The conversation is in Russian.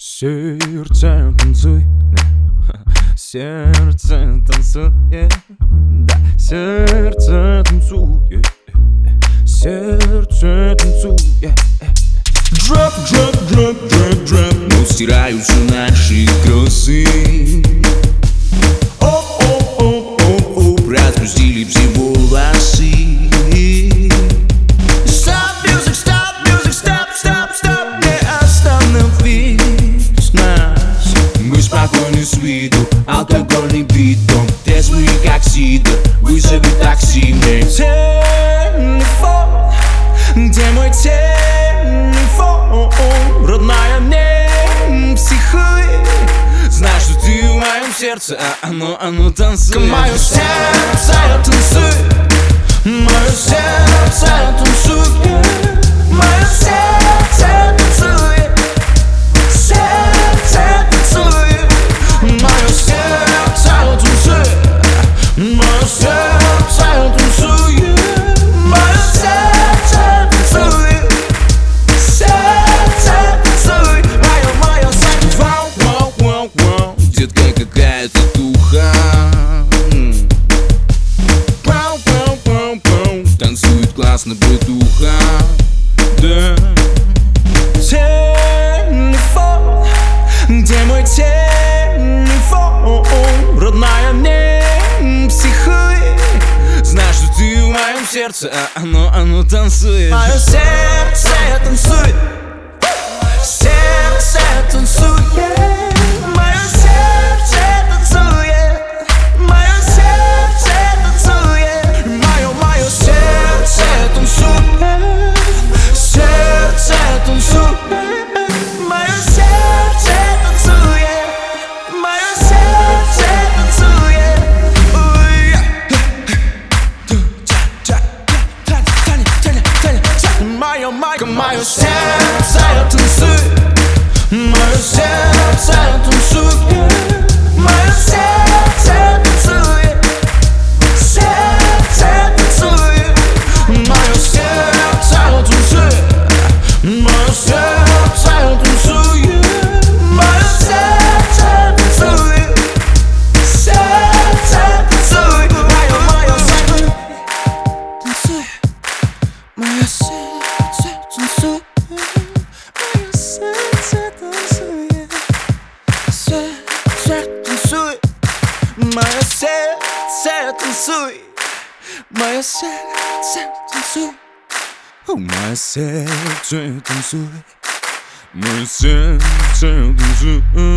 Сердце танцуй, сердце танцует, да, сердце танцует, сердце танцует. Drop, drop, drop, drop, drop. Но стираются наши кроссы. Оп, распустили все волосы. Stop music, stop music, stop, stop, stop. Не остановить нас. Мы спокойны с виду, алкогольный битом, трезвые как сидр, вызови такси мне. Телефон, где мой телефон? Родная, не психуй. Знаешь, что ты в моем сердце, а оно танцует. Мое сердце танцует, мое сердце танцует, мое сердце танцует, сердце танцует, мое сердце танцует, мое сердце танцует, мое сердце танцует, сердце танцует, мое сердце. Вау, детка какая-то туха. Танцует классно бытуха, да. Телефон, где мой телефон? Родная, не психуй. Знаешь, что ты в моем сердце, а оно танцует. Мое сердце танцует, сердце танцует, мое сердце танцует, мое сердце танцует, мое сердце танцует, сердце танцует, мое сердце танцует, мое сердце танцует. Мое сердце танцует, мое сердце танцует, мое сердце танцует, сердце танцует, мое сердце танцует, мое сердце танцует, мое сердце танцует, сердце танцует, мое сердце танцует, мое сердце танцует, мое сердце танцует, сердце танцует, мое сердце танцует, мое сердце танцует, мое сердце танцует, мое сердце танцует.